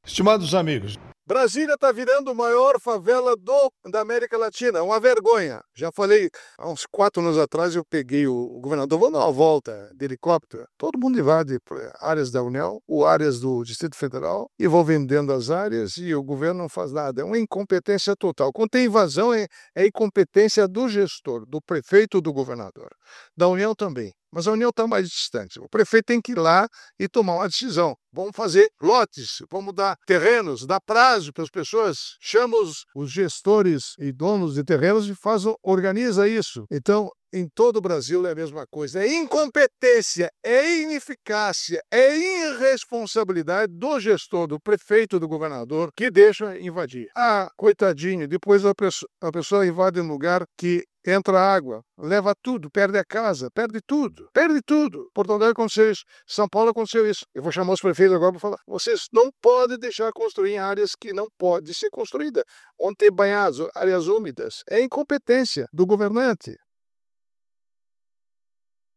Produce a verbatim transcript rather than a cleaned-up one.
Estimados amigos, Brasília está virando a maior favela do, da América Latina, uma vergonha. Já falei, há uns quatro anos atrás eu peguei o, o governador, vou dar uma volta de helicóptero. Todo mundo invade áreas da União, ou áreas do Distrito Federal, e vão vendendo as áreas e o governo não faz nada. É uma incompetência total. Quando tem invasão, é, é incompetência do gestor, do prefeito, do governador. Da União também. Mas a União está mais distante. O prefeito tem que ir lá e tomar uma decisão. Vamos fazer lotes, vamos dar terrenos, dar prazo para as pessoas. Chama os, os gestores e donos de terrenos e faz, organiza isso. Então, em todo o Brasil é a mesma coisa. É incompetência, é ineficácia, é irresponsabilidade do gestor, do prefeito, do governador, que deixa invadir. Ah, coitadinho, depois a pessoa, a pessoa invade um lugar que entra água, leva tudo, perde a casa, perde tudo, perde tudo. Porto Alegre aconteceu isso, São Paulo aconteceu isso. Eu vou chamar os prefeitos agora para falar, vocês não podem deixar construir em áreas que não podem ser construídas, onde tem banhados, áreas úmidas. É incompetência do governante.